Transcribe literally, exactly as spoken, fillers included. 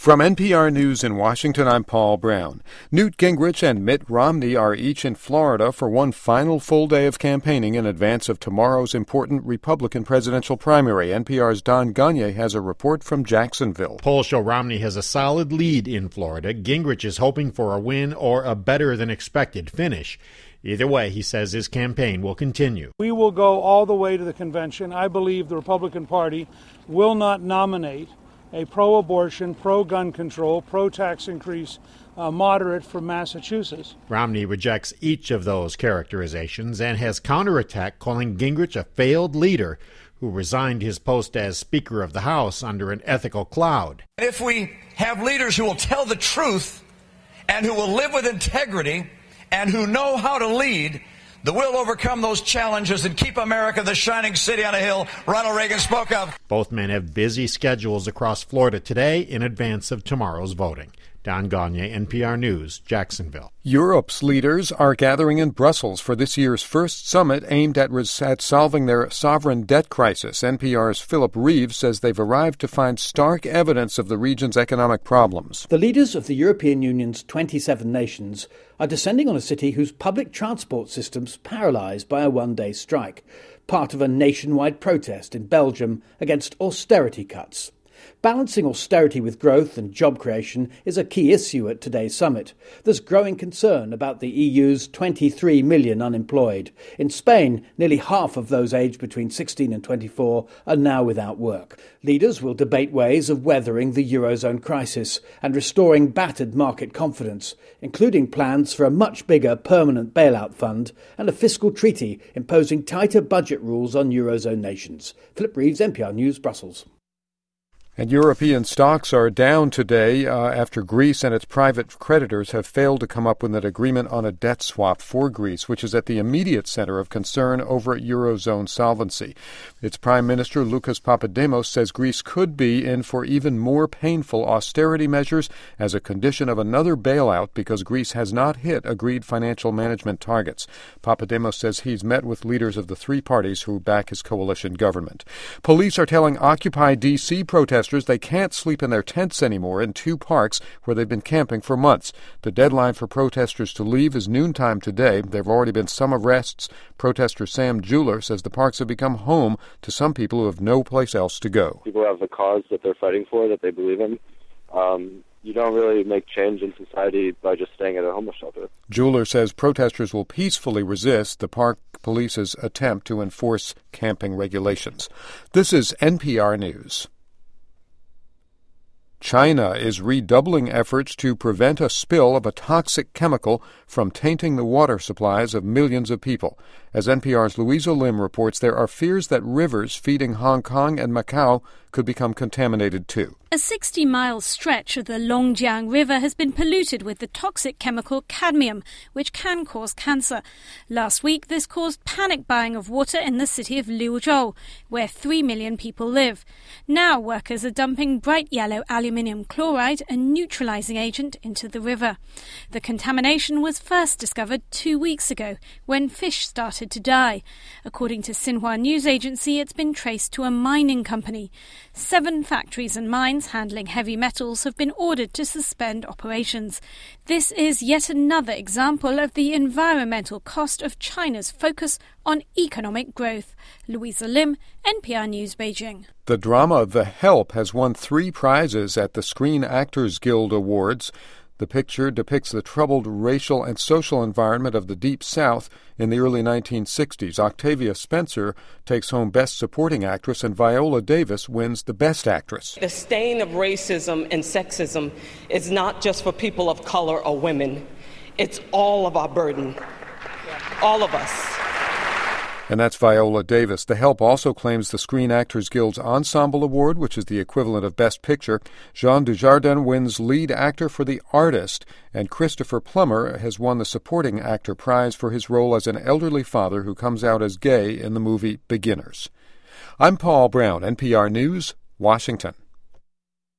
From N P R News in Washington, I'm Paul Brown. Newt Gingrich and Mitt Romney are each in Florida for one final full day of campaigning in advance of tomorrow's important Republican presidential primary. N P R's Don Gonyea has a report from Jacksonville. Polls show Romney has a solid lead in Florida. Gingrich is hoping for a win or a better-than-expected finish. Either way, he says his campaign will continue. We will go all the way to the convention. I believe the Republican Party will not nominate a pro-abortion, pro-gun control, pro-tax increase uh, moderate from Massachusetts. Romney rejects each of those characterizations and has counterattacked, calling Gingrich a failed leader who resigned his post as Speaker of the House under an ethical cloud. If we have leaders who will tell the truth and who will live with integrity and who know how to lead, that will overcome those challenges and keep America the shining city on a hill Ronald Reagan spoke of. Both men have busy schedules across Florida today in advance of tomorrow's voting. Don Gonyea, N P R News, Jacksonville. Europe's leaders are gathering in Brussels for this year's first summit aimed at, res- at solving their sovereign debt crisis. N P R's Philip Reeves says they've arrived to find stark evidence of the region's economic problems. The leaders of the European Union's twenty-seven nations are descending on a city whose public transport system's paralysed by a one-day strike, part of a nationwide protest in Belgium against austerity cuts. Balancing austerity with growth and job creation is a key issue at today's summit. There's growing concern about the E U's twenty-three million unemployed. In Spain, nearly half of those aged between sixteen and twenty-four are now without work. Leaders will debate ways of weathering the Eurozone crisis and restoring battered market confidence, including plans for a much bigger permanent bailout fund and a fiscal treaty imposing tighter budget rules on Eurozone nations. Philip Reeves, N P R News, Brussels. And European stocks are down today uh, after Greece and its private creditors have failed to come up with an agreement on a debt swap for Greece, which is at the immediate center of concern over Eurozone solvency. Its Prime Minister, Lucas Papademos, says Greece could be in for even more painful austerity measures as a condition of another bailout because Greece has not hit agreed financial management targets. Papademos says he's met with leaders of the three parties who back his coalition government. Police are telling Occupy D C protesters they can't sleep in their tents anymore in two parks where they've been camping for months. The deadline for protesters to leave is noontime today. There have already been some arrests. Protester Sam Jeweler says the parks have become home to some people who have no place else to go. People have a cause that they're fighting for, that they believe in. Um, you don't really make change in society by just staying at a homeless shelter. Jeweler says protesters will peacefully resist the park police's attempt to enforce camping regulations. This is N P R News. China is redoubling efforts to prevent a spill of a toxic chemical from tainting the water supplies of millions of people. As N P R's Louisa Lim reports, there are fears that rivers feeding Hong Kong and Macau could become contaminated too. A sixty-mile stretch of the Longjiang River has been polluted with the toxic chemical cadmium, which can cause cancer. Last week, this caused panic buying of water in the city of Liuzhou, where three million people live. Now workers are dumping bright yellow aluminium chloride, a neutralizing agent, into the river. The contamination was first discovered two weeks ago, when fish started to die. According to Xinhua News Agency, it's been traced to a mining company. Seven factories and mines handling heavy metals have been ordered to suspend operations. This is yet another example of the environmental cost of China's focus on economic growth. Louisa Lim, N P R News, Beijing. The drama The Help has won three prizes at the Screen Actors Guild Awards. The picture depicts the troubled racial and social environment of the Deep South in the early nineteen sixties. Octavia Spencer takes home Best Supporting Actress, and Viola Davis wins the Best Actress. The stain of racism and sexism is not just for people of color or women. It's all of our burden, all of us. And that's Viola Davis. The Help also claims the Screen Actors Guild's Ensemble Award, which is the equivalent of Best Picture. Jean Dujardin wins Lead Actor for The Artist, and Christopher Plummer has won the Supporting Actor prize for his role as an elderly father who comes out as gay in the movie Beginners. I'm Paul Brown, N P R News, Washington.